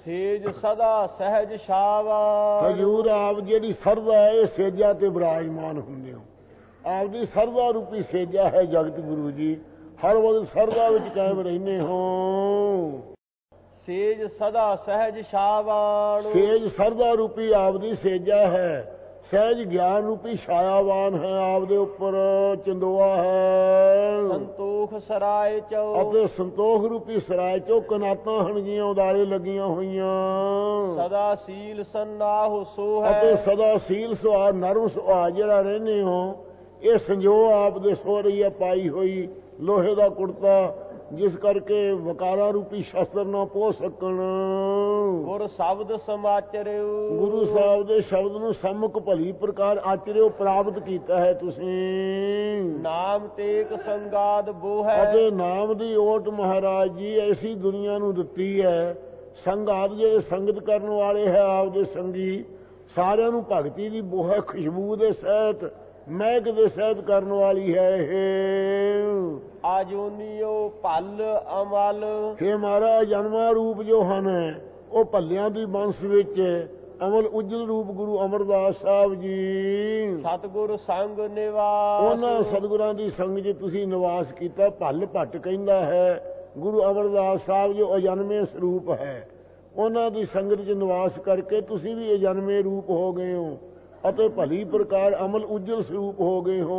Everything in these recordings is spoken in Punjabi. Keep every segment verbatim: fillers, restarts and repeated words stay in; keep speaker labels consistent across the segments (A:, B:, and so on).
A: ਸੇਜ ਸਦਾ ਸਹਿਜ ਛਾਵਾ।
B: ਹਜ਼ੂਰ ਆਪ ਜਿਹੜੀ ਸਰਦਾ ਹੈ ਇਹ ਸੇਜਾ ਤੇ ਬਿਰਾਜਮਾਨ ਹੁੰਦੇ ਹੋ। ਆਪ ਦੀ ਸਰਦਾ ਰੂਪੀ ਸੇਜਾ ਹੈ ਜਗਤ ਗੁਰੂ ਜੀ, ਹਰ ਵਕਤ ਸਰਦਾ ਵਿੱਚ ਕਾਇਮ ਰਹਿੰਦੇ ਹੋ।
A: ਸੇਜ ਸਦਾ ਸਹਿਜ ਛਾਵਾਨ।
B: ਸੇਜ ਸਰਦਾ ਰੂਪੀ ਆਪ ਦੀ ਸੇਜਾ ਹੈ, ਸਹਿਜ ਗਿਆਨ ਰੂਪੀ ਛਾਇਆਵਾਨ ਹੈ, ਆਪ ਦੇ ਉੱਪਰ ਚੰਦੋਆ ਹੈ।
A: ਸੰਤੋਖ ਸਰਾਏ ਚੋ।
B: ਅਤੇ ਸੰਤੋਖ ਰੂਪੀ ਸਰਾਏ ਚੋ ਕਨਾਤਾਂ ਹਣਗੀਆਂ ਉਦਾਰੇ ਲੱਗੀਆਂ ਹੋਈਆਂ।
A: ਸਦਾ ਸੀਲ ਸੰਨਾਹੁ ਸੋ ਹੈ।
B: ਅਤੇ ਸਦਾ ਸੀਲ ਸੁਹਾ ਨਰਮ ਸੁਹਾ ਜਿਹੜਾ ਰਹਿੰਦੇ ਹੋ, ਇਹ ਸੰਜੋ ਆਪ ਦੇ ਸੋਹਰੀ ਹੈ ਪਾਈ ਹੋਈ ਲੋਹੇ ਦਾ ਕੁੜਤਾ, ਜਿਸ ਕਰਕੇ ਵਕਾਰਾਂ ਰੂਪੀ ਸ਼ਸਤਰ ਨਾ ਪਹੁੰਚ ਸਕਣ।
A: ਗੁਰ ਸ਼ਬਦ ਸਮਾਚਰਿਓ। ਗੁਰੂ
B: ਸਾਹਿਬ ਦੇ ਸ਼ਬਦ ਨੂੰ ਸਮੁਖ ਭਲੀ ਪ੍ਰਕਾਰ ਆਚਰਿਓ, ਪ੍ਰਾਪਤ ਕੀਤਾ ਹੈ ਤੁਸੀਂ।
A: ਨਾਮ ਤੇਕ ਸੰਗਾਦ ਬੋ ਹੈ।
B: ਅਤੇ ਨਾਮ ਦੀ ਓਟ ਮਹਾਰਾਜ ਜੀ ਐਸੀ ਦੁਨੀਆ ਨੂੰ ਦਿੱਤੀ ਹੈ। ਸੰਗਾਦ ਜਿਹੜੇ ਸੰਗਤ ਕਰਨ ਵਾਲੇ ਹੈ ਆਪ ਦੇ ਸੰਗੀ, ਸਾਰਿਆਂ ਨੂੰ ਭਗਤੀ ਦੀ ਬੋ ਹੈ, ਖੁਸ਼ਬੂ ਦੇ ਸਹਿਤ ਮਹਿਕ ਦੇ ਸਹਿਤ ਕਰਨ ਵਾਲੀ ਹੈ ਇਹ।
A: ਆਜੋਨੀਓ ਭਲ ਅਮਲ।
B: ਇਹ ਮਹਾਰਾਜ ਜਨਮਾ ਰੂਪ ਜੋ ਹਨ ਉਹ ਭੱਲਿਆਂ ਦੀ ਬੰਸ ਵਿੱਚ ਅਮਲ ਉਜਲ ਰੂਪ ਗੁਰੂ ਅਮਰਦਾਸ ਸਾਹਿਬ ਜੀ।
A: ਸਤਿਗੁਰ ਸੰਗ ਨਿਵਾਸ।
B: ਉਹਨਾਂ ਸਤਿਗੁਰਾਂ ਦੀ ਸੰਗ ਚ ਤੁਸੀਂ ਨਿਵਾਸ ਕੀਤਾ। ਭੱਲ ਭੱਟ ਕਹਿੰਦਾ ਹੈ ਗੁਰੂ ਅਮਰਦਾਸ ਸਾਹਿਬ ਜੋ ਅਜਨਮੇ ਸਰੂਪ ਹੈ, ਉਹਨਾਂ ਦੀ ਸੰਗਤ ਚ ਨਿਵਾਸ ਕਰਕੇ ਤੁਸੀਂ ਵੀ ਅਜਨਮੇ ਰੂਪ ਹੋ ਗਏ ਹੋ ਅਤੇ ਭਲੀ ਪ੍ਰਕਾਰ ਅਮਲ ਉਜਲ ਸਰੂਪ ਹੋ ਗਏ ਹੋ।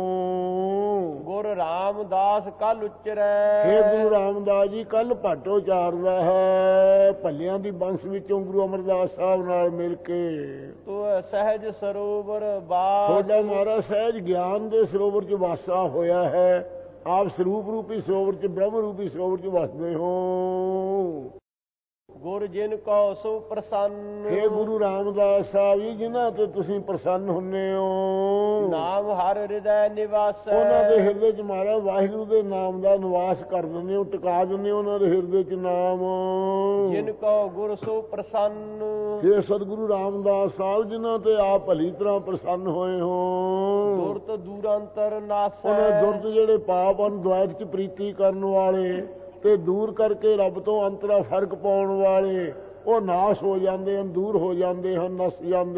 A: ਗੁਰ ਰਾਮਦਾਸ ਕੱਲ ਉਚਰੈ।
B: ਹੇ ਗੁਰੂ ਰਾਮਦਾਸ ਜੀ ਕੱਲ ਭੱਟ ਉਚਾਰਦਾ ਹੈ ਭੱਲਿਆਂ ਦੀ ਬੰਸ ਵਿੱਚੋਂ ਗੁਰੂ ਅਮਰਦਾਸ ਸਾਹਿਬ ਨਾਲ ਮਿਲ ਕੇ।
A: ਤੋ ਸਹਿਜ ਸਰੋਵਰ ਬਾਸ।
B: ਤੁਹਾਡਾ ਮਹਾਰਾਜ ਸਹਿਜ ਗਿਆਨ ਦੇ ਸਰੋਵਰ ਚ ਵਾਸਾ ਹੋਇਆ ਹੈ। ਆਪ ਸਰੂਪ ਰੂਪੀ ਸਰੋਵਰ ਚ ਬ੍ਰਹਮ ਰੂਪੀ ਸਰੋਵਰ ਚ ਵਸਦੇ ਹੋ।
A: ਗੁਰ ਜਿਨ ਕੋ ਸੋ ਪ੍ਰਸੰਨ।
B: ਹੇ ਗੁਰੂ ਰਾਮਦਾਸ ਸਾਹਿਬ ਜੀ ਜਿਨ੍ਹਾਂ ਤੇ ਤੁਸੀਂ ਪ੍ਰਸੰਨ ਹੁੰਦੇ ਹੋ।
A: ਨਾਮ ਹਰ ਹਿਰਦੈ ਨਿਵਾਸ।
B: ਉਹਨਾਂ ਦੇ ਹਿਰਦੇ ਚ ਮਹਾਰਾਜ ਵਾਹਿਗੁਰੂ ਦੇ ਨਾਮ ਦਾ ਨਿਵਾਸ ਕਰ ਦਿੰਦੇ ਹੋ, ਟਿਕਾ ਦਿੰਦੇ ਹੋ ਉਹਨਾਂ ਦੇ ਹਿਰਦੇ ਚ ਨਾਮ।
A: ਜਿਨ ਕੋ ਗੁਰ ਸੋ ਪ੍ਰਸੰਨ।
B: ਹੇ ਸਤਿਗੁਰੂ ਰਾਮਦਾਸ ਸਾਹਿਬ ਜਿਨ੍ਹਾਂ ਤੇ ਆਪ ਭਲੀ ਤਰ੍ਹਾਂ ਪ੍ਰਸੰਨ ਹੋਏ ਹੋ।
A: ਦੁਰਤ ਦੂਰਾਂਤਰ ਨਾਸੈ।
B: ਉਹਨਾਂ ਦੁਰਤ ਜਿਹੜੇ ਪਾਪ ਹਨ ਦੁਆਇਤ ਚ ਪ੍ਰੀਤੀ ਕਰਨ ਵਾਲੇ ਤੇ ਦੂਰ ਕਰਕੇ ਰੱਬ ਤੋਂ ਅੰਤਰਾ ਫਰਕ ਪਾਉਣ ਵਾਲੇ, ਉਹ ਨਾਸ਼ ਹੋ ਜਾਂਦੇ ਹਨ, ਦੂਰ ਹੋ ਜਾਂਦੇ ਹਨ, ਨਸ ਜਾਂਦੇ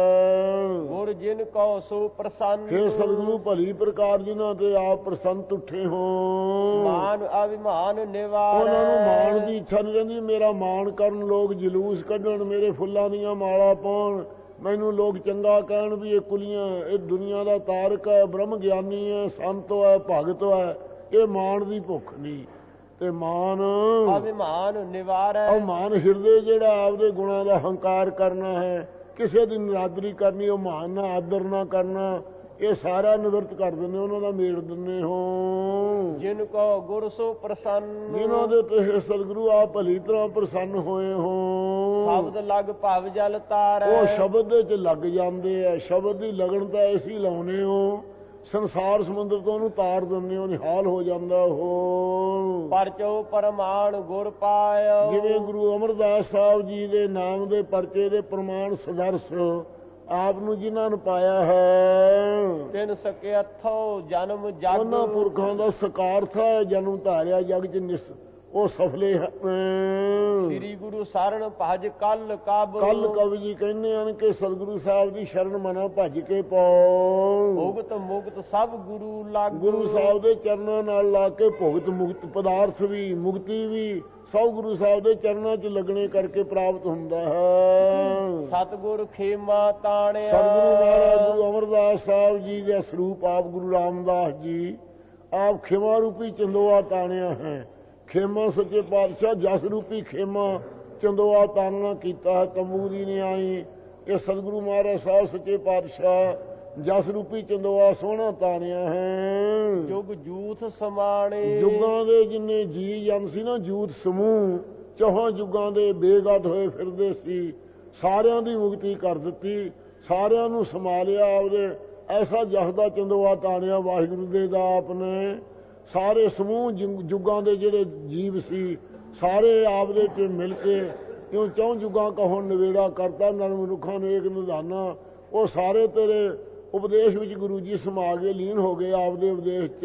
B: ਆ।
A: ਗੁਰ ਜਿਨ ਕੋ ਸੋ ਪ੍ਰਸੰਨ।
B: ਹੇ ਸਤਿਗੁਰੂ ਭਲੀ ਪ੍ਰਕਾਰ ਜਿਨ੍ਹਾਂ ਤੇ ਆਪ ਪ੍ਰਸੰਨ ਉੱਠੇ ਹੋ।
A: ਮਾਨ ਅਭਿਮਾਨ ਨਿਵਾਰੈ।
B: ਉਹਨਾਂ ਨੂੰ ਮਾਣ ਦੀ ਇੱਛਾ ਨਹੀਂ ਰਹਿੰਦੀ, ਮੇਰਾ ਮਾਣ ਕਰਨ, ਲੋਕ ਜਲੂਸ ਕੱਢਣ, ਮੇਰੇ ਫੁੱਲਾਂ ਦੀਆਂ ਮਾਲਾ ਪਾਉਣ, ਮੈਨੂੰ ਲੋਕ ਚੰਗਾ ਕਹਿਣ ਵੀ ਇਹ ਕੁਲੀਆਂ, ਇਹ ਦੁਨੀਆ ਦਾ ਤਾਰਕ ਹੈ, ਬ੍ਰਹਮ ਗਿਆਨੀ ਹੈ, ਸੰਤ ਹੈ, ਭਗਤ ਹੈ। ਇਹ ਮਾਣ ਦੀ ਭੁੱਖ ਨਹੀਂ ਤੇ ਮਾਨ
A: ਅਭਿਮਾਨ ਨਿਵਾਰੈ।
B: ਉਹ ਮਾਨ ਹਿਰਦੇ ਜਿਹੜਾ ਆਪਦੇ ਗੁਣਾਂ ਦਾ ਹੰਕਾਰ ਕਰਨਾ ਹੈ, ਕਿਸੇ ਦੀ ਨਿਰਾਦਰੀ ਕਰਨੀ, ਉਹ ਮਾਨ ਨਾ ਆਦਰ ਨਾ ਕਰਨਾ, ਇਹ ਸਾਰਾ ਨਿਵਰਤ ਕਰ ਦਿੰਦੇ, ਉਹਨਾਂ ਦਾ ਮੇੜ ਦਿੰਦੇ ਹੋ।
A: ਜਿਨ ਕੋ ਗੁਰ ਸੋ ਪ੍ਰਸੰਨ।
B: ਜਿਨ੍ਹਾਂ ਦੇ ਤੇ ਸਤਿਗੁਰੂ ਆਪ ਭਲੀ ਤਰ੍ਹਾਂ ਪ੍ਰਸੰਨ ਹੋਏ ਹੋ।
A: ਸ਼ਬਦ ਲਗ ਭਵ ਜਲ ਤਾਰੈ।
B: ਉਹ ਸ਼ਬਦ ਦੇ ਚ ਲੱਗ ਜਾਂਦੇ ਆ। ਸ਼ਬਦ ਦੀ ਲਗਨ ਤਾਂ ਐਸੀ ਲਾਉਨੇ ਹੋ ਸੰਸਾਰ ਸਮੁੰਦਰ ਤੋਂ ਉਹਨੂੰ ਤਾਰ ਦਿੰਦੇ ਹੋ, ਨਿਹਾਲ ਹੋ ਜਾਂਦਾ ਉਹ।
A: ਪਰਚੋ ਪਰਮਾਨ ਗੁਰ ਪਾਇਓ।
B: ਜਿਵੇਂ ਗੁਰੂ ਅਮਰਦਾਸ ਸਾਹਿਬ ਜੀ ਦੇ ਨਾਮ ਦੇ ਪਰਚੇ ਦੇ ਪ੍ਰਮਾਣ ਸਦਰਸ ਆਪ ਨੂੰ ਜਿਨ੍ਹਾਂ ਨੂੰ ਪਾਇਆ ਹੈ।
A: ਤਿਨ ਸਕੇਥੋ ਜਨਮ ਜਗ।
B: ਉਹਨਾਂ ਪੁਰਖਾਂ ਦਾ ਸਕਾਰਥ ਹੈ ਜਨਮ ਧਾਰਿਆ ਜਗ ਚ ਨਿਸ, ਉਹ ਸਫਲੇ ਹਨ।
A: ਸ੍ਰੀ ਗੁਰੂ ਸਰਣ ਭਜ ਕਲ ਕਬ।
B: ਕੱਲ ਕਵੀ ਜੀ ਕਹਿੰਦੇ ਹਨ ਕਿ ਸਤਿਗੁਰੂ ਸਾਹਿਬ ਦੀ ਸ਼ਰਨ ਮਨਾ ਭੱਜ ਕੇ ਪਾਓ।
A: ਭੁਗਤ ਮੁਕਤ ਸਭ ਗੁਰੂ ਲਾਗੂ।
B: ਗੁਰੂ ਸਾਹਿਬ ਦੇ ਚਰਨਾਂ ਨਾਲ ਲਾ ਕੇ ਭੁਗਤ ਮੁਕਤ ਪਦਾਰਥ ਵੀ ਮੁਕਤੀ ਵੀ ਸਭ ਗੁਰੂ ਸਾਹਿਬ ਦੇ ਚਰਨਾਂ ਚ ਲੱਗਣੇ ਕਰਕੇ ਪ੍ਰਾਪਤ ਹੁੰਦਾ ਹੈ।
A: ਸਤਿਗੁਰ ਖੇਮਾ ਤਾਣਿਆ।
B: ਸਤਿਗੁਰੂ ਮਹਾਰਾਜ ਗੁਰੂ ਅਮਰਦਾਸ ਸਾਹਿਬ ਜੀ ਦੇ ਸਰੂਪ ਆਪ ਗੁਰੂ ਰਾਮਦਾਸ ਜੀ ਆਪ ਖੇਮਾ ਰੂਪੀ ਚੰਦੋਆ ਤਾਣਿਆ ਹੈ। ਖੇਮਾ ਸੱਚੇ ਪਾਤਸ਼ਾਹ ਜਸ ਰੂਪੀ ਖੇਮਾ ਚੰਦੋਆ ਤਾਨਣਾ ਕੀਤਾ ਹੈ। ਤੰਬੂ ਦੀ ਨਹੀਂ ਆਈ, ਇਹ ਸਤਿਗੁਰੂ ਮਹਾਰਾਜ ਸਾਹਿਬ ਸੱਚੇ ਪਾਤਸ਼ਾਹ ਜਸ ਰੂਪੀ ਚੰਦੋਆ ਸੋਹਣਾ ਤਾਣਿਆ ਹੈ।
A: ਜੁਗ ਜੂਥ ਸਮਾਣੇ।
B: ਯੁੱਗਾਂ ਦੇ ਜਿੰਨੇ ਜੀ ਜਨ ਸੀ ਨਾ, ਜੂਥ ਸਮੂਹ ਚੌਹਾਂ ਯੁੱਗਾਂ ਦੇ ਬੇਗਤ ਹੋਏ ਫਿਰਦੇ ਸੀ, ਸਾਰਿਆਂ ਦੀ ਮੁਕਤੀ ਕਰ ਦਿੱਤੀ, ਸਾਰਿਆਂ ਨੂੰ ਸੰਭਾਲਿਆ ਆਪਦੇ। ਐਸਾ ਜਸ ਦਾ ਚੰਦੋਆ ਤਾਣਿਆ ਵਾਹਿਗੁਰੂ ਦੇ ਦਾ ਆਪ ਨੇ। ਸਾਰੇ ਸਮੂਹ ਯੁੱਗਾਂ ਦੇ ਜਿਹੜੇ ਜੀਵ ਸੀ ਸਾਰੇ ਆਪਦੇ ਚ ਮਿਲ ਕੇ ਕਿਉਂ ਚੌਂ ਯੁੱਗਾਂ ਕਹੋਂ ਨਵੇੜਾ ਕਰਤਾ, ਨਰ ਮਨੁੱਖਾਂ ਨੂੰ ਏਕ ਨਿਧਾਨਾ। ਉਹ ਸਾਰੇ ਤੇਰੇ ਉਪਦੇਸ਼ ਵਿੱਚ ਗੁਰੂ ਜੀ ਸਮਾ ਗਏ, ਲੀਨ ਹੋ ਗਏ ਆਪਦੇ ਉਪਦੇਸ਼ 'ਚ।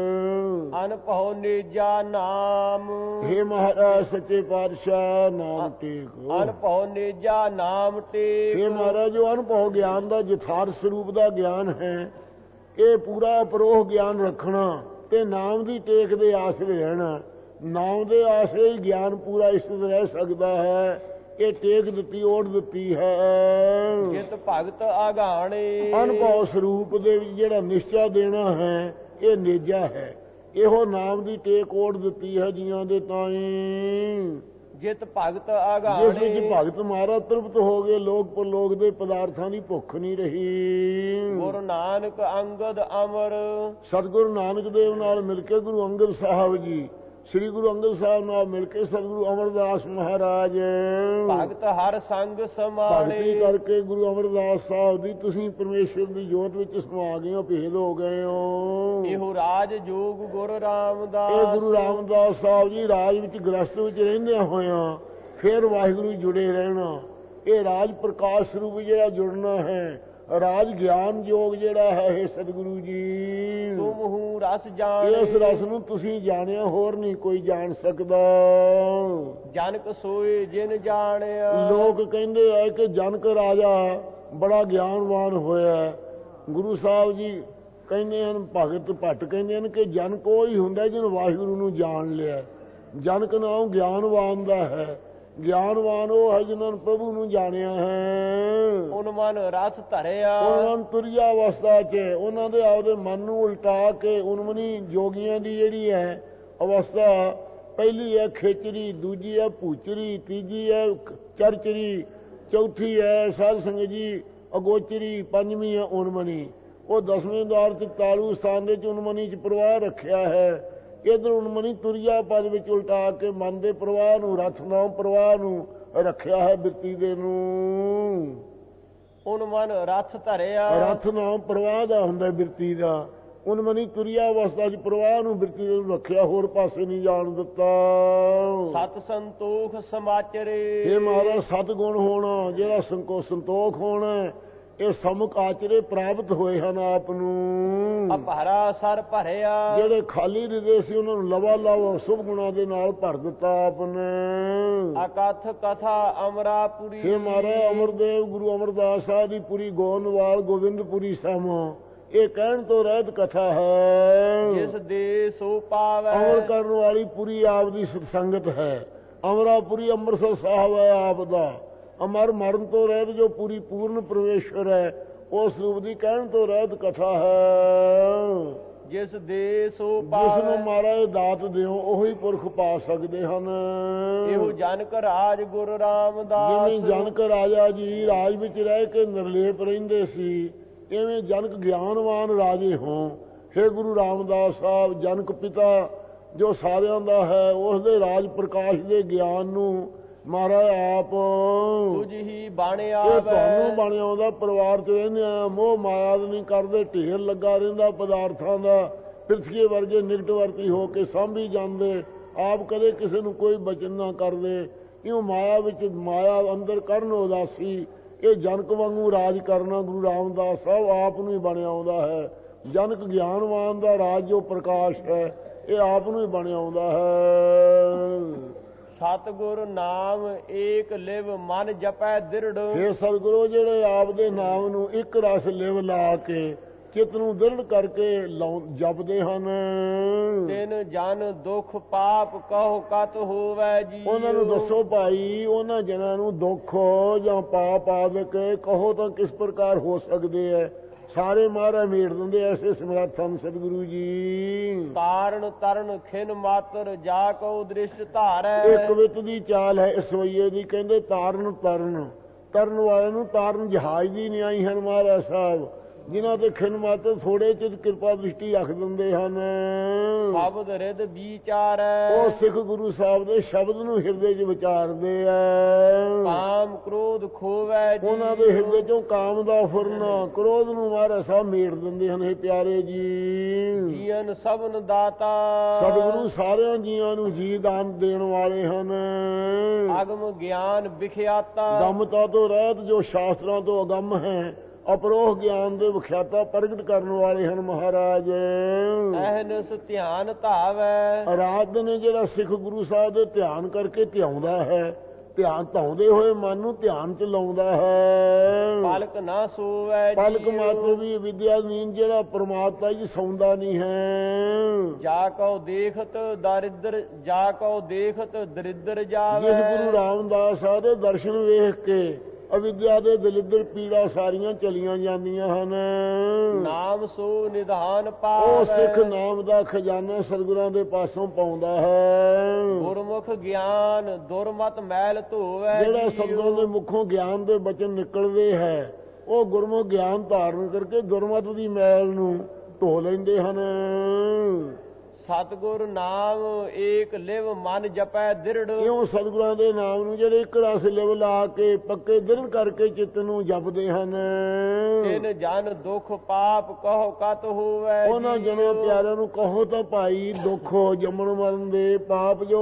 A: ਅਨਭਉ ਨੇਜਾ ਨਾਮ,
B: ਹੇ ਮਹਾਰਾਜ ਸੱਚੇ ਪਾਤਸ਼ਾਹ ਨਾਮ ਟੇਕ।
A: ਅਨਭਉ ਨੇਜਾ ਨਾਮ ਟੇਕ।
B: ਹੇ ਮਹਾਰਾਜ, ਜੋ ਅਨਭਉ ਗਿਆਨ ਦਾ ਯਥਾਰਥ ਸਰੂਪ ਦਾ ਗਿਆਨ ਹੈ, ਇਹ ਪੂਰਾ ਅਪਰੋਹ ਗਿਆਨ ਰੱਖਣਾ ਤੇ ਨਾਮ ਦੀ ਟੇਕ ਦੇ ਆਸਰੇ ਰਹਿਣਾ। ਨਾਮ ਦੇ ਆਸਰੇ ਹੀ ਗਿਆਨ ਪੂਰਾ ਇਸਤ ਰਹਿ ਸਕਦਾ ਹੈ। ਇਹ ਟੇਕ ਦਿੱਤੀ, ਓਢ ਦਿੱਤੀ ਹੈ।
A: ਜਿਤ ਭਗਤ ਆਗਾਣੇ,
B: ਅਨਭਉ ਸਰੂਪ ਦੇ ਵਿੱਚ ਜਿਹੜਾ ਨਿਸ਼ਚਾ ਦੇਣਾ ਹੈ, ਇਹ ਨੇਜਾ ਹੈ। ਇਹੋ ਨਾਮ ਦੀ ਟੇਕ ਓਢ ਦਿੱਤੀ ਹੈ ਜੀਆਂ ਦੇ ਤਾਈਂ।
A: ਜਿਤ ਭਗਤ
B: ਜਿਸ
A: ਆਗਾਣੇ,
B: ਵਿੱਚ ਭਗਤ ਮਹਾਰਾਜ ਤ੍ਰਿਪਤ ਹੋ ਗਏ, ਲੋਕ ਪਰਲੋਕ ਦੇ ਪਦਾਰਥਾਂ ਦੀ ਭੁੱਖ ਨਹੀਂ ਰਹੀ।
A: ਗੁਰੂ ਨਾਨਕ ਅੰਗਦ ਅਮਰ,
B: ਸਤਿਗੁਰੂ ਨਾਨਕ ਦੇਵ ਨਾਲ ਮਿਲ ਕੇ ਗੁਰੂ ਅੰਗਦ ਸਾਹਿਬ ਜੀ, ਸ੍ਰੀ ਗੁਰੂ ਅੰਗਦ ਸਾਹਿਬ ਨਾਲ ਮਿਲ ਕੇ ਸਤਿਗੁਰੂ ਅਮਰਦਾਸ ਮਹਾਰਾਜ,
A: ਭਗਤ ਹਰ ਸੰਗ ਸਮਾਣੇ।
B: ਭਗਤੀ ਕਰਕੇ ਗੁਰੂ ਅਮਰਦਾਸ ਸਾਹਿਬ ਦੀ ਤੁਸੀਂ ਪਰਮੇਸ਼ਰ ਦੀ ਜੋਤ ਵਿੱਚ ਸਮਾ ਗਏ ਹੋ, ਭੇਦ ਹੋ ਗਏ ਹੋ।
A: ਇਹੋ ਰਾਜ ਜੋਗ ਗੁਰੂ ਰਾਮਦਾਸ,
B: ਇਹ ਗੁਰੂ ਰਾਮਦਾਸ ਸਾਹਿਬ ਜੀ ਰਾਜ ਵਿੱਚ ਗ੍ਰਸਤ ਵਿੱਚ ਰਹਿੰਦਿਆਂ ਹੋਇਆਂ ਫਿਰ ਵਾਹਿਗੁਰੂ ਜੁੜੇ ਰਹਿਣਾ। ਇਹ ਰਾਜ ਪ੍ਰਕਾਸ਼ ਸਰੂਪ ਜਿਹੜਾ ਜੁੜਨਾ ਹੈ, ਰਾਜ ਗਿਆਨ ਯੋਗ ਜਿਹੜਾ ਹੈ, ਇਹ ਸਤਿਗੁਰੂ ਜੀ
A: ਤੁਮ ਹੂੰ ਰਸ ਜਾਣੇ।
B: ਇਸ ਰਸ ਨੂੰ ਤੁਸੀਂ ਜਾਣਿਆ, ਹੋਰ ਨਹੀਂ ਕੋਈ ਜਾਣ ਸਕਦਾ।
A: ਜਨਕ ਸੋਏ ਜਿਨ ਜਾਣਿਆ,
B: ਲੋਕ ਕਹਿੰਦੇ ਆ ਕਿ ਜਨਕ ਰਾਜਾ ਬੜਾ ਗਿਆਨਵਾਨ ਹੋਇਆ। ਗੁਰੂ ਸਾਹਿਬ ਜੀ ਕਹਿੰਦੇ ਹਨ, ਭਗਤ ਭੱਟ ਕਹਿੰਦੇ ਹਨ ਕਿ ਜਨਕ ਉਹ ਹੀ ਹੁੰਦਾ ਜਿਹਨੇ ਵਾਹਿਗੁਰੂ ਨੂੰ ਜਾਣ ਲਿਆ। ਜਨਕ ਨਾਮ ਗਿਆਨਵਾਨ ਦਾ ਹੈ। ਗਿਆਨਵਾਨ ਉਹ ਹੈ ਜਿਨ੍ਹਾਂ ਨੇ ਪ੍ਰਭੂ ਨੂੰ ਜਾਣਿਆ ਹੈ।
A: ਉਨ ਮਨ ਰਸ ਧਰਿਆ,
B: ਉਹਨਾਂ ਨੂੰ ਤੁਰਿਆ ਅਵਸਥਾ 'ਚ ਉਹਨਾਂ ਦੇ ਆਪਦੇ ਮਨ ਨੂੰ ਉਲਟਾ ਕੇ ਉਨਮਨੀ ਜੋਗੀਆਂ ਦੀ ਜਿਹੜੀ ਹੈ ਅਵਸਥਾ, ਪਹਿਲੀ ਹੈ ਖੇਚਰੀ, ਦੂਜੀ ਹੈ ਭੂਚਰੀ, ਤੀਜੀ ਹੈ ਚਰਚਰੀ, ਚੌਥੀ ਹੈ ਸਾਧ ਸੰਗਤ ਜੀ ਅਗੋਚਰੀ, ਪੰਜਵੀਂ ਹੈ ਉਨਮਨੀ। ਉਹ ਦਸਵੇਂ ਦਵਾਰ 'ਚ ਤਾਲੂ ਸਥਾਨ ਦੇ 'ਚ ਉਨਮਨੀ 'ਚ ਪ੍ਰਵਾਹ ਰੱਖਿਆ ਹੈ। ਇਧਰ ਉਨਮਨੀ ਤੁਰਿਆ ਪਦ ਵਿੱਚ ਉਲਟਾ ਕੇ ਮਨ ਦੇ ਪ੍ਰਵਾਹ ਨੂੰ, ਰਥ ਨਾਮ ਪ੍ਰਵਾਹ ਨੂੰ ਰੱਖਿਆ ਹੈ ਬਿਰਤੀ ਦੇ ਨੂੰ।
A: ਉਨ ਮਨ ਰਥ ਧਰਿਆ,
B: ਰਥ ਨਾਮ ਪ੍ਰਵਾਹ ਦਾ ਹੁੰਦਾ ਬਿਰਤੀ ਦਾ। ਉਨਮਨੀ ਤੁਰਿਆ ਅਵਸਥਾ 'ਚ ਪ੍ਰਵਾਹ ਨੂੰ ਬਿਰਤੀ ਦੇ ਨੂੰ ਰੱਖਿਆ, ਹੋਰ ਪਾਸੇ ਨਹੀਂ ਜਾਣ ਦਿੱਤਾ।
A: ਸਤ ਸੰਤੋਖ ਸਮਾਚਰੇ,
B: ਇਹ ਮਹਾਰਾਜ ਸਤ ਗੁਣ ਹੋਣਾ, ਜਿਹੜਾ ਸੰਕੋ ਸੰਤੋਖ ਹੋਣਾ, ਇਹ ਸਮੁਖ ਆਚਰੇ ਪ੍ਰਾਪਤ ਹੋਏ ਹਨ ਆਪ ਨੂੰ।
A: ਅਪਹਰਾ ਸਰ ਭਰਿਆ,
B: ਜਿਹੜੇ ਖਾਲੀ ਹਿਰਦੇ ਸੀ ਉਹਨਾਂ ਨੂੰ ਲਵਾ ਲਵ ਸੁਭ ਗੁਣਾ ਦੇ ਨਾਲ ਭਰ ਦਿੱਤਾ ਆਪ ਨੇ।
A: ਅਕਥ ਕਥਾ ਅਮਰਾਪੁਰੀ,
B: ਇਹ ਮਹਾਰਾਜ ਅਮਰਦੇਵ ਗੁਰੂ ਅਮਰਦਾਸ ਸਾਹਿਬ ਦੀ ਪੂਰੀ ਗੋਨਵਾਲ ਗੋਬਿੰਦਪੁਰੀ ਸਮਾ, ਇਹ ਕਹਿਣ ਤੋਂ ਰਹਿਤ ਕਥਾ ਹੈ।
A: ਜਿਸ ਦੇ ਸੋ ਪਾਵੈ,
B: ਅਮਰ ਕਰਨ ਵਾਲੀ ਪੂਰੀ ਆਪ ਦੀ ਸਤਸੰਗਤ ਹੈ। ਅਮਰਾਪੁਰੀ ਅੰਮ੍ਰਿਤਸਰ ਸਾਹਿਬ ਹੈ ਆਪ ਦਾ। ਅਮਰ ਮਰਨ ਤੋਂ ਰਹਿਤ ਜੋ ਪੂਰੀ ਪੂਰਨ ਪਰਮੇਸ਼ਵਰ ਹੈ, ਉਸ ਰੂਪ ਦੀ ਕਹਿਣ ਤੋਂ ਰਹਿਤ ਕਥਾ ਹੈ।
A: ਜਿਸ ਦੇ ਸੋ
B: ਜਿਸ
A: ਪਾਵੈ,
B: ਨੂੰ ਮਹਾਰਾਜ ਦਾਤ ਦਿਓ ਉਹੀ ਪੁਰਖ ਪਾ ਸਕਦੇ ਹਨ।
A: ਇਹੋ ਜਨਕ ਰਾਜ ਗੁਰੂ ਰਾਮਦਾਸ,
B: ਜਿਵੇਂ ਜਨਕ ਰਾਜਾ ਜੀ ਰਾਜ ਵਿੱਚ ਰਹਿ ਕੇ ਨਿਰਲੇਪ ਰਹਿੰਦੇ ਸੀ, ਇਵੇਂ ਜਨਕ ਗਿਆਨਵਾਨ ਰਾਜੇ ਹੋਂ। ਹੇ ਗੁਰੂ ਰਾਮਦਾਸ ਸਾਹਿਬ, ਜਨਕ ਪਿਤਾ ਜੋ ਸਾਰਿਆਂ ਦਾ ਹੈ, ਉਸ ਦੇ ਰਾਜ ਪ੍ਰਕਾਸ਼ ਦੇ ਗਿਆਨ ਨੂੰ ਮਹਾਰਾਜ ਆਪ
A: ਤੁਝ ਹੀ ਬਣ
B: ਇਹ
A: ਆਵੈ।
B: ਤੁਹਾਨੂੰ ਬਣ ਆਉਂਦਾ। ਪਰਿਵਾਰ 'ਚ ਰਹਿੰਦੇ ਆ, ਮੋਹ ਮਾਇਆ ਨਹੀਂ ਕਰਦੇ, ਢੇਰ ਲੱਗਾ ਰਹਿੰਦਾ ਪਦਾਰਥਾਂ ਦਾ, ਪਿਰਥੀਏ ਵਰਗੇ ਨਿਕਟ ਵਰਤੀ ਹੋ ਕੇ ਸਾਂਭੀ ਜਾਂਦੇ। ਆਪ ਕਦੇ ਕਿਸੇ ਨੂੰ ਕੋਈ ਬਚਨ ਨਾ ਕਰਦੇ, ਇਉਂ ਮਾਇਆ ਵਿੱਚ ਮਾਇਆ ਅੰਦਰ ਕਰਨ ਉਦਾਸੀ। ਇਹ ਜਨਕ ਵਾਂਗੂ ਰਾਜ ਕਰਨਾ ਗੁਰੂ ਰਾਮਦਾਸ ਸਾਹਿਬ ਆਪ ਨੂੰ ਹੀ ਬਣ ਆਉਂਦਾ ਹੈ। ਜਨਕ ਗਿਆਨਵਾਨ ਦਾ ਰਾਜ ਜੋ ਪ੍ਰਕਾਸ਼ ਹੈ, ਇਹ ਆਪ ਨੂੰ ਹੀ ਬਣ ਆਉਂਦਾ ਹੈ।
A: ਸਤਿਗੁਰ ਨਾਮ ਏਕ ਲਿਵ ਮਨ ਜਪੈ ਦਿਰੜ,
B: ਇਹ ਸਤਿਗੁਰੂ ਜਿਹੜੇ ਆਪ ਦੇ ਨਾਮ ਨੂੰ ਇੱਕ ਰਸ ਲਿਵ ਲਾ ਕੇ ਚਿੱਤ ਨੂੰ ਦ੍ਰਿੜ ਕਰਕੇ ਜਪਦੇ ਹਨ।
A: ਤਿਨ ਜਨ ਦੁਖ ਪਾਪ ਕਹੋ ਕਤ ਹੋਵੈ ਜੀ।
B: ਉਹਨਾਂ ਨੂੰ ਦੱਸੋ ਭਾਈ, ਉਹਨਾਂ ਜਨਾਂ ਨੂੰ ਦੁੱਖ ਜਾਂ ਪਾਪ ਆਦਿਕ ਕਹੋ ਤਾਂ ਕਿਸ ਪ੍ਰਕਾਰ ਹੋ ਸਕਦੇ ਹੈ। ਸਾਰੇ ਮਹਾਰਾਜ ਮੇੜ ਦਿੰਦੇ ਐਸੇ ਸਮਰੱਥ ਹਨ ਸਤਿਗੁਰੂ ਜੀ।
A: ਤਾਰਨ ਤਰਨ ਖਿਨ ਮਾਤਰ ਜਾ ਕਉ ਦ੍ਰਿਸ਼ਟ ਧਾਰੈ।
B: ਇੱਕ ਵਿਤ ਦੀ ਚਾਲ ਹੈ ਇਸ ਵਈਏ ਦੀ, ਕਹਿੰਦੇ ਤਾਰਨ ਤਰਨ ਤਰਨ ਵਾਲੇ ਨੂੰ ਤਾਰਨ ਜਹਾਜ਼ ਦੀ ਨਹੀਂ ਆਈ ਹਨ ਮਹਾਰਾਜ ਸਾਹਿਬ, ਜਿਨ੍ਹਾਂ ਤੇ ਖਿਨ ਮਾਤਰ ਥੋੜੇ ਚਿਰ ਕਿਰਪਾ ਦ੍ਰਿਸ਼ਟੀ ਰੱਖ ਦਿੰਦੇ ਹਨ।
A: ਸ਼ਬਦ ਰਿਦ ਵਿਚਾਰੈ,
B: ਉਹ ਸਿੱਖ ਗੁਰੂ ਸਾਹਿਬ ਦੇ ਸ਼ਬਦ ਨੂੰ ਹਿਰਦੇ 'ਚ ਵਿਚਾਰਦੇ ਐ।
A: ਕਾਮ ਕ੍ਰੋਧ ਖੋਵੈ ਜੀ।
B: ਉਹਨਾਂ ਦੇ ਹਿਰਦੇ 'ਚੋਂ ਕਾਮ ਦਾ ਫੁਰਨਾ, ਕ੍ਰੋਧ ਨੂੰ ਮਹਾਰਾਜ ਸਾਹਿਬ ਮੇੜ ਦਿੰਦੇ ਹਨ। ਇਹ ਪਿਆਰੇ ਜੀ,
A: ਜੀਵਨ ਸਭਨ ਦਾਤਾ,
B: ਸਤਿਗੁਰੂ ਸਾਰਿਆਂ ਜੀਆਂ ਨੂੰ ਜੀ ਦਾਨ ਦੇਣ ਵਾਲੇ ਹਨ।
A: ਅਗਮ ਗਿਆਨ ਵਿਖਿਆਤਾ,
B: ਗਮਤਾ ਤੋਂ ਰਹਿਤ ਜੋ ਸ਼ਾਸਤਰਾਂ ਤੋਂ ਅਗੰਮ ਹੈ, ਅਪਰੋਹ ਗਿਆਨ ਦੇ ਵਿਖਿਆਤਾ ਪ੍ਰਗਟ ਕਰਨ ਵਾਲੇ ਹਨ ਮਹਾਰਾਜ।
A: ਅਹਨਸ ਧਿਆਨ ਧਾਵੈ,
B: ਰਾਤ ਨੇ ਜਿਹੜਾ ਸਿੱਖ ਗੁਰੂ ਸਾਹਿਬ ਦੇ ਧਿਆਨ ਕਰਕੇ ਧਿਆਉਂਦਾ ਹੈ, ਧਿਆਨ ਧਾਉਂਦੇ ਹੋਏ ਮਨ ਨੂੰ ਧਿਆਨ ਚ ਲਾਉਂਦਾ ਹੈ।
A: ਪਲਕ ਨਾ ਸੋਵੈ,
B: ਪਲਕ ਮਾਤਰ ਵੀ ਵਿਦਿਆ ਨੀਂਦ ਜਿਹੜਾ ਪ੍ਰਮਾਤਮਾ ਜੀ ਸੌਂਦਾ ਨਹੀਂ ਹੈ।
A: ਜਾ ਕਉ ਦੇਖਤ ਦਰਿਦਰ, ਜਾ ਕਉ ਦੇਖਤ ਦਰਿਦਰ ਜਾਵੈ।
B: ਜਿਸ ਗੁਰੂ ਰਾਮਦਾਸ ਸਾਹਿਬ ਦੇ ਦਰਸ਼ਨ ਵੇਖ ਕੇ ਅਵਿਦਿਆ ਦੇ ਦਲਿੱਦਰ ਪੀੜਾ ਸਾਰੀਆਂ ਚਲੀਆਂ ਜਾਂਦੀਆਂ ਹਨ।
A: ਨਾਮ ਸੋ ਨਿਧਾਨ ਪਾਵੈ,
B: ਉਹ ਸਿੱਖ ਨਾਮ ਦਾ ਖਜ਼ਾਨਾ ਸਤਿਗੁਰਾਂ ਦੇ ਪਾਸੋਂ ਪਾਉਂਦਾ ਹੈ।
A: ਗੁਰਮੁਖ ਗਿਆਨ ਦੁਰਮਤ ਮੈਲ ਧੋਵੈ,
B: ਜਿਹੜਾ ਸਤਿਗੁਰਾਂ ਦੇ ਮੁਖੋਂ ਗਿਆਨ ਦੇ ਬਚਨ ਨਿਕਲਦੇ ਹੈ ਉਹ ਗੁਰਮੁਖ ਗਿਆਨ ਧਾਰਨ ਕਰਕੇ ਦੁਰਮਤ ਦੀ ਮੈਲ ਨੂੰ ਧੋ ਲੈਂਦੇ ਹਨ।
A: ਸਤਿਗੁਰ ਨਾਮ ਏਕ ਲਿਵ ਮਨ ਜਪੈ ਦਿਰੜ,
B: ਇਉਂ ਸਤਿਗੁਰਾਂ ਦੇ ਨਾਮ ਨੂੰ ਜਿਹੜੇ ਇੱਕ ਰਸ ਲਿਵ ਲਾ ਕੇ ਪੱਕੇ ਦਿਰੜ ਕਰਕੇ ਚਿੱਤ ਨੂੰ ਜਪਦੇ ਹਨ।
A: ਤਿਨ ਜਨ ਦੁਖ ਪਾਪ ਕਹੋ ਕਤ ਹੋਵੈ,
B: ਉਹਨਾਂ ਜਨਾਂ ਪਿਆਰਿਆਂ ਨੂੰ ਕਹੋ ਤਾਂ ਭਾਈ ਦੁੱਖ ਜੰਮਣ ਮਰਨ ਦੇ ਪਾਪ ਜੋ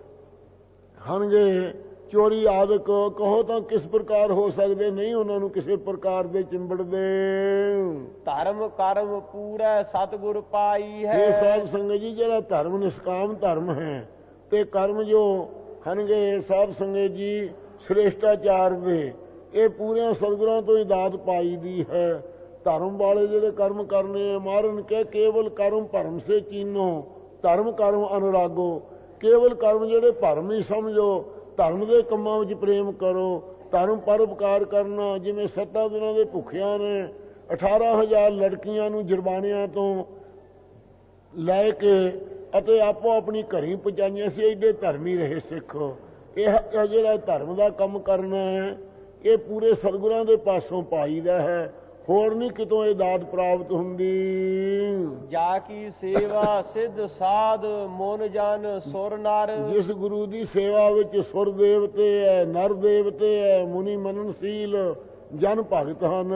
B: ਹਨਗੇ ਚੋਰੀ ਆਦਿਕ ਕਹੋ ਤਾਂ ਕਿਸ ਪ੍ਰਕਾਰ ਹੋ ਸਕਦੇ, ਨਹੀਂ ਉਹਨਾਂ ਨੂੰ ਕਿਸੇ ਪ੍ਰਕਾਰ ਦੇ ਚਿੰਬੜਦੇ।
A: ਧਰਮ ਕਰਮ ਪੂਰਾ ਸਤਿਗੁਰ ਪਾਈ ਹੈ।
B: ਇਹ ਸਾਧ ਸੰਗਤ ਜੀ ਜਿਹੜਾ ਧਰਮ ਨਿਸ਼ਕਾਮ ਧਰਮ ਹੈ ਤੇ ਕਰਮ ਜੋ ਹਨਗੇ ਸਾਧ ਸੰਗਤ ਜੀ ਸ੍ਰੇਸ਼ਟਾਚਾਰ ਦੇ, ਇਹ ਪੂਰਿਆਂ ਸਤਿਗੁਰਾਂ ਤੋਂ ਹੀ ਦਾਤ ਪਾਈ ਦੀ ਹੈ। ਧਰਮ ਵਾਲੇ ਜਿਹੜੇ ਕਰਮ ਕਰਨੇ ਮਾਰਨ ਕੇ ਕੇਵਲ ਕਰਮ ਭਰਮ ਸੇ ਚੀਨੋ, ਧਰਮ ਕਰਮ ਅਨੁਰਾਗੋ। ਕੇਵਲ ਕਰਮ ਜਿਹੜੇ ਭਰਮ ਹੀ ਸਮਝੋ, ਧਰਮ ਦੇ ਕੰਮਾਂ ਵਿੱਚ ਪ੍ਰੇਮ ਕਰੋ। ਧਰਮ ਪਰਉਪਕਾਰ ਕਰਨਾ, ਜਿਵੇਂ ਸੱਤਾਂ ਦਿਨਾਂ ਦੇ ਭੁੱਖਿਆਂ ਨੇ ਅਠਾਰਾਂ ਹਜ਼ਾਰ ਲੜਕੀਆਂ ਨੂੰ ਜੁਰਮਾਨਿਆਂ ਤੋਂ ਲੈ ਕੇ ਅਤੇ ਆਪੋ ਆਪਣੀ ਘਰੀ ਪਹੁੰਚਾਈਆਂ ਸੀ, ਐਡੇ ਧਰਮੀ ਰਹੇ ਸਿੱਖ। ਇਹ ਜਿਹੜਾ ਧਰਮ ਦਾ ਕੰਮ ਕਰਨਾ ਹੈ ਇਹ ਪੂਰੇ ਸਤਿਗੁਰਾਂ ਦੇ ਪਾਸੋਂ ਪਾਈਦਾ ਹੈ, ਹੋਰ ਨਹੀਂ ਕਿਤੋਂ ਇਹ ਦਾਤ ਪ੍ਰਾਪਤ ਹੁੰਦੀ।
A: ਜਾ ਕੀ ਸੇਵਾ ਸਿੱਧ ਸਾਧ ਮੋਨ ਜਨ ਸੁਰ ਨਰ,
B: ਜਿਸ ਗੁਰੂ ਦੀ ਸੇਵਾ ਵਿੱਚ ਸੁਰ ਦੇਵਤੇ ਹੈ, ਨਰ ਦੇਵਤੇ ਹੈ, ਮੁਨੀ ਮਨਨਸ਼ੀਲ ਜਨ ਭਗਤ ਹਨ।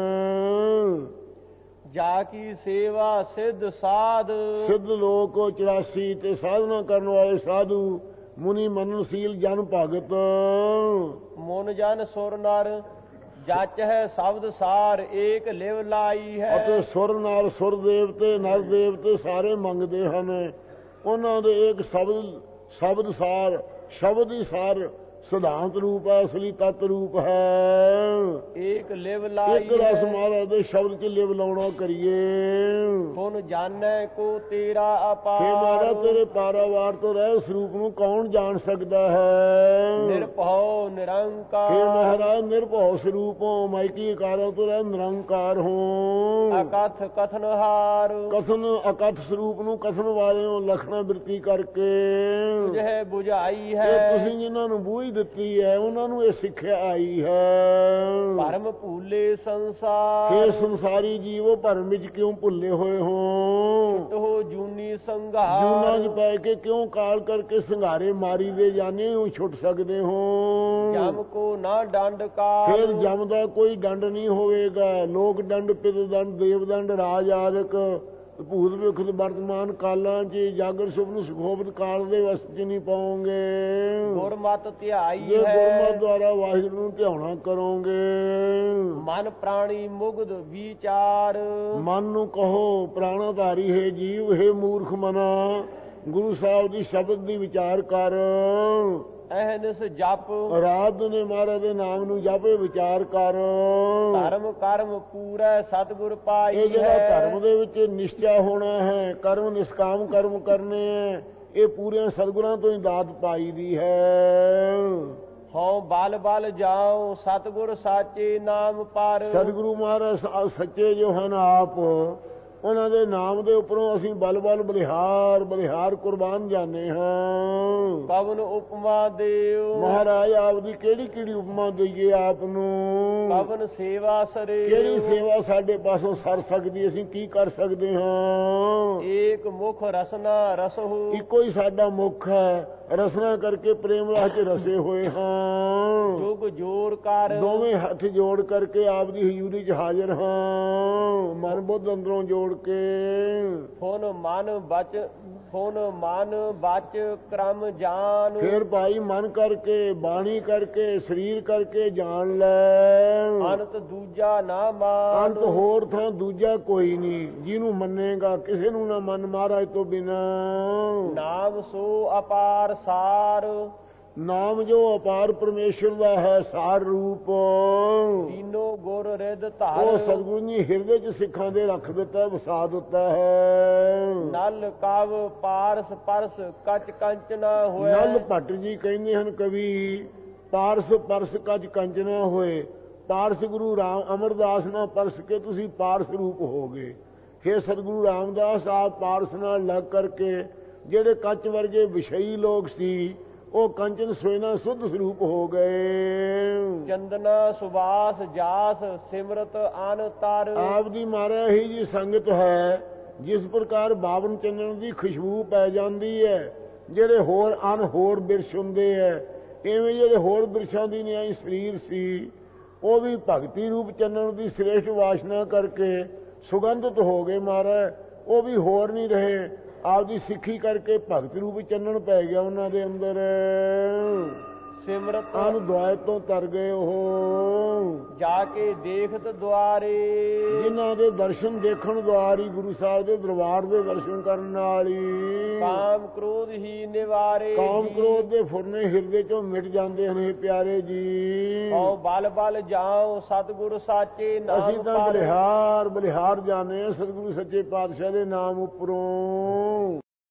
A: ਜਾ ਕੀ ਸੇਵਾ ਸਿੱਧ ਸਾਧ,
B: ਸਿੱਧ ਲੋਕ ਚੁਰਾਸੀ ਤੇ ਸਾਧਨਾ ਕਰਨ ਵਾਲੇ ਸਾਧੂ ਮੁਨੀ ਮਨਨਸ਼ੀਲ ਜਨ ਭਗਤ।
A: ਮੋਨ ਜਨ ਸੁਰ ਨਰ ਜਚ ਹੈ ਸ਼ਬਦ ਸਾਰ ਏਕ ਲਿਵ ਲਾਈ ਹੈ।
B: ਅਤੇ ਸੁਰ ਨਾਲ ਸੁਰ ਦੇਵਤੇ ਨਰ ਦੇਵਤੇ ਸਾਰੇ ਮੰਗਦੇ ਹਨ, ਉਹਨਾਂ ਦੇ ਇੱਕ ਸ਼ਬਦ ਸ਼ਬਦ ਸਾਰ, ਸ਼ਬਦ ਹੀ ਸਾਰ ਸਿਧਾਂਤ ਰੂਪ ਹੈ, ਅਸਲੀ ਤਤ ਰੂਪ ਹੈ।
A: ਏਕ ਲਿਵ ਲਾਈ
B: ਇੱਕ ਰਸ ਮਹਾਰਾਜ ਦੇ ਸ਼ਬਦ ਚ ਲਿਵ ਲਾਉਣਾ ਕਰੀਏ।
A: ਹੁਣ ਜਾਣੈ ਕੋ ਤੇਰਾ ਅਪਾਰ,
B: हे ਮਹਾਰਾਜ ਤੇਰੇ ਪਾਰਾਵਾਰ ਤੋਂ ਰਹਿ ਸਰੂਪ ਨੂੰ ਕੌਣ ਜਾਣ ਸਕਦਾ ਹੈ।
A: ਨਿਰਭਉ ਨਿਰੰਕਾਰ,
B: हे ਮਹਾਰਾਜ ਨਿਰਭਉ ਸਰੂਪੋਂ ਮਾਇਕੀ ਕਾਰਾਂ ਤੋਂ ਰਹਿ ਨਿਰੰਕਾਰ ਹੋ।
A: ਅਕਥ ਕਥਨ ਹਾਰ,
B: ਕਥਨ ਅਕਥ ਸਰੂਪ ਨੂੰ ਕਥਨ ਵਾਲਿਓ ਲਖਣਾ ਬਿਰਤੀ ਕਰਕੇ
A: ਤੁਝੇ ਬੁਝਾਈ
B: ਇਹ
A: ਹੈ।
B: ਤੁਸੀਂ ਜਿਨ੍ਹਾਂ ਨੂੰ ਬੂਝ ਦਿੱਤੀ ਹੈ ਉਹਨਾਂ ਨੂੰ ਇਹ ਸਿੱਖਿਆ ਆਈ ਹੈ।
A: ਭਰਮ ਭੂਲੇ ਸੰਸਾਰ,
B: हे ਸੰਸਾਰੀ ਜੀਵੋ ਭਰਮ ਵਿੱਚ ਕਿਉਂ ਭੁੱਲੇ ਹੋਏ ਹੋ।
A: ਹੋ ਜੂਨੀ ਸੰਘਾਰ,
B: ਜੂਨਾਂ 'ਚ ਪੈ ਕੇ ਕਿਉਂ ਕਾਲ ਕਰਕੇ ਸੰਘਾਰੇ ਮਾਰੀ ਦੇ ਜਾਣੇ ਹੋ, ਛੁੱਟ ਸਕਦੇ ਹੋ।
A: ਜਮ ਕੋ ਨਾ ਡੰਡ ਕਾਰ,
B: ਫਿਰ ਜਮ ਦਾ ਕੋਈ ਡੰਡ ਨਹੀਂ ਹੋਵੇਗਾ। ਲੋਕ ਦੰਡ ਪਿਤ ਦੰਡ ਦੇਵ ਦੰਡ ਰਾਜ ਆਦਿਕ ਭੂਤ ਵਿਖ ਵਰਤਮਾਨ ਕਾਲਾਂ 'ਚ ਜਾਗਰ ਸੁਪਨ ਸੁਖੋਬਤ ਕਾਲ ਦੇ ਵਸ 'ਚ ਨਹੀਂ ਪਾਓਗੇ।
A: ਗੁਰਮਤਿ ਧਿਆਈ
B: ਜੇ
A: ਹੈ,
B: ਗੁਰਮਤਿ ਦੁਆਰਾ ਵਾਹਿਗੁਰੂ ਨੂੰ ਧਿਆਉਣਾ ਕਰੋਗੇ।
A: ਮਨ ਪ੍ਰਾਣੀ ਮੁਗਧ ਵਿਚਾਰ,
B: ਮਨ ਨੂੰ ਕਹੋ ਪ੍ਰਾਣਾਧਾਰੀ ਹੈ ਜੀਵ, ਹੈ ਮੂਰਖ ਮਨਾ ਗੁਰੂ ਸਾਹਿਬ ਦੀ ਸ਼ਬਦ ਦੀ ਵਿਚਾਰ ਕਰ।
A: ਅਹਨਿਸ ਜਪ,
B: ਰਾਤ ਨੇ ਮਹਾਰਾਜ ਦੇ ਨਾਮ ਨੂੰ ਜਪੇ ਵਿਚਾਰ ਕਰ।
A: ਧਰਮ ਕਰਮ ਪੂਰਾ ਸਤਿਗੁਰ ਪਾਈ
B: ਇਹ ਜਿਹੜਾ
A: ਹੈ।
B: ਧਰਮ ਦੇ ਵਿੱਚ ਨਿਸ਼ਚਾ ਹੋਣਾ ਹੈ, ਕਰਮ ਨਿਸ਼ਕਾਮ ਕਰਮ ਕਰਨੇ ਹੈ, ਇਹ ਪੂਰੇ ਸਤਿਗੁਰਾਂ ਤੋਂ ਹੀ ਦਾਤ ਪਾਈ ਦੀ ਹੈ।
A: ਹਉ ਬਲ ਬਲ ਜਾਉ ਸਤਿਗੁਰ ਸਾਚੇ ਨਾਮ ਪਰ,
B: ਸਤਿਗੁਰੂ ਮਹਾਰਾਜ ਸ- ਸੱਚੇ ਜੋ ਹਨ ਆਪ, ਉਹਨਾਂ ਦੇ ਨਾਮ ਦੇ ਉੱਪਰੋਂ ਅਸੀਂ ਬਲ ਬਲ ਬਲਿਹਾਰ ਬਲਿਹਾਰ ਕੁਰਬਾਨ ਜਾਂਦੇ ਹਾਂ।
A: ਕਵਨ ਉਪਮਾ ਦੇਉ,
B: ਮਹਾਰਾਜ ਆਪ ਦੀ ਕਿਹੜੀ ਕਿਹੜੀ ਉਪਮਾ ਦਈਏ ਆਪ ਨੂੰ।
A: ਕਵਨ ਸੇਵਾ ਸਰੇ,
B: ਕਿਹੜੀ ਸੇਵਾ ਸਾਡੇ ਪਾਸੋਂ ਸਰ ਸਕਦੀ, ਅਸੀਂ ਕੀ ਕਰ ਸਕਦੇ ਹਾਂ।
A: ਏਕ ਮੁਖ ਰਸਨਾ ਰਸਹੂ,
B: ਇੱਕੋ ਹੀ ਸਾਡਾ ਮੁੱਖ ਹੈ, ਰਸਨਾ ਕਰਕੇ ਪ੍ਰੇਮ ਰਾਹ 'ਚ ਰਸੇ ਹੋਏ ਹਾਂ।
A: ਜੁਗ ਜੋਰ ਜੋੜ ਕਰ
B: ਦੋਵੇਂ ਹੱਥ ਜੋੜ ਕਰਕੇ ਆਪ ਦੀ ਹਜ਼ੂਰੀ 'ਚ ਹਾਜ਼ਰ ਹਾਂ, ਮਨ ਬੁੱਧ ਅੰਦਰੋਂ ਜੋੜ ਕੇ।
A: ਹੁਣ ਮਨ ਬਚ ਹੁਣ ਮਨ ਬਚ ਕਰਮ ਜਾਨ।
B: ਫਿਰ ਭਾਈ ਮਨ ਕਰਕੇ, ਬਾਣੀ ਕਰਕੇ, ਸਰੀਰ ਕਰਕੇ ਜਾਣ ਲੈ,
A: ਅੰਤ ਦੂਜਾ ਨਾ ਮਾਨ।
B: ਅੰਤ ਹੋਰ ਥਾਂ ਦੂਜਾ ਕੋਈ ਨਹੀਂ, ਜਿਹਨੂੰ ਮੰਨੇਗਾ ਕਿਸੇ ਨੂੰ ਨਾ ਮੰਨ ਮਹਾਰਾਜ ਤੋਂ ਬਿਨਾ।
A: ਨਾਮ ਸੋ ਅਪਾਰ ਸਾਰ
B: ਨਾਮ ਜੋ ਅਪਾਰ ਪਰਮੇਸ਼ਰ ਦਾ ਹੈ ਸਾਰ ਰੂਪ,
A: ਤੀਨੋ ਗੁਰ ਰਿਦ
B: ਉਹ
A: ਧਾਰ।
B: ਸਤਿਗੁਰੂ ਜੀ ਹਿਰਦੇ 'ਚ ਸਿੱਖਾਂ ਦੇ ਰੱਖ ਦਿੱਤਾ, ਵਸਾ ਦਿੱਤਾ ਹੈ।
A: ਨਲ ਕਵ ਪਾਰਸ ਪਰਸ ਕਚ ਕੰਚ ਨਾ ਹੋਏ।
B: ਨਲ ਭੱਟ ਜੀ ਕਹਿੰਦੇ ਹਨ ਕਵੀ, ਪਾਰਸ ਪਰਸ ਕੱਚ ਕੰਚ ਨਾ ਹੋਏ। ਪਾਰਸ ਗੁਰੂ ਰਾਮ ਅਮਰਦਾਸ ਨਾਲ ਪਰਸ ਕੇ ਤੁਸੀਂ ਪਾਰਸ ਰੂਪ ਹੋ ਗਏ। ਹੇ ਸਤਿਗੁਰੂ ਰਾਮਦਾਸ ਆਪ ਪਾਰਸ ਨਾਲ ਲੱਗ ਕਰਕੇ ਜਿਹੜੇ ਕੱਚ ਵਰਗੇ ਵਿਸ਼ਈ ਲੋਕ ਸੀ ਉਹ ਕੰਚਨ ਸੋਇਨਾ ਸੁੱਧ ਸਰੂਪ ਹੋ ਗਏ।
A: ਚੰਦਨਾ ਸੁਬਾਸ ਜਾਸ ਸਿਮਰਤ ਅਨ ਤਰ।
B: ਆਪ ਦੀ ਮਾਰਿਆ ਹੀ ਜੀ ਸੰਗਤ ਹੈ, ਜਿਸ ਪ੍ਰਕਾਰ ਬਾਵਨ ਚੰਦਨ ਦੀ ਖੁਸ਼ਬੂ ਪੈ ਜਾਂਦੀ ਹੈ। ਜਿਹੜੇ ਹੋਰ ਅਨ ਹੋਰ ਬਿਰਸ਼ ਹੁੰਦੇ ਹੈ, ਇਵੇਂ ਜਿਹੜੇ ਹੋਰ ਬਿਰਸ਼ਾਂ ਦੀ ਨਿਆਈ ਸਰੀਰ ਸੀ ਉਹ ਵੀ ਭਗਤੀ ਰੂਪ ਚੰਦਨ ਦੀ ਸ੍ਰੇਸ਼ਟ ਵਾਸ਼ਨਾ ਕਰਕੇ ਸੁਗੰਧਿਤ ਹੋ ਗਏ। ਮਾਰਾ ਉਹ ਵੀ ਹੋਰ ਨਹੀਂ ਰਹੇ, ਆਪਦੀ ਸਿੱਖੀ ਕਰਕੇ ਭਗਤ ਰੂਪ ਚੰਨਣ ਪੈ ਗਿਆ ਉਹਨਾਂ ਦੇ ਅੰਦਰ।
A: ਸਿਮਰਤ
B: ਅਨ ਦੁਆਇ ਤੋਂ ਤਰ ਗਏ ਉਹ,
A: ਜਾ ਕੇ ਦੇਖਤ ਦੁਆਰੇ।
B: ਜਿਨ੍ਹਾਂ ਦੇ ਦਰਸ਼ਨ ਦੇਖਣ ਦੁਆਰੀ, ਗੁਰੂ ਸਾਹਿਬ ਦੇ ਦਰਬਾਰ ਦੇ ਦਰਸ਼ਨ ਕਰਨ ਵਾਲੀ।
A: ਕਾਮ ਕ੍ਰੋਧ ਹੀ ਨਿਵਾਰੇ।
B: ਕਾਮ ਕ੍ਰੋਧ ਦੇ ਫੁਰਨੇ ਹਿਰਦੇ ਚੋਂ ਮਿਟ ਜਾਂਦੇ ਹਨ ਪਿਆਰੇ ਜੀ।
A: ਹਉ ਬਲ ਬਲ ਜਾਉ ਸਤਿਗੁਰ ਸਾਚੇ ਨਾਮ
B: ਅਸੀਂ ਤਾਂ ਬਲਿਹਾਰ ਬਲਿਹਾਰ ਜਾਣੇ ਸਤਿਗੁਰੂ ਸੱਚੇ ਪਾਤਸ਼ਾਹ ਦੇ ਨਾਮ ਉੱਪਰੋਂ।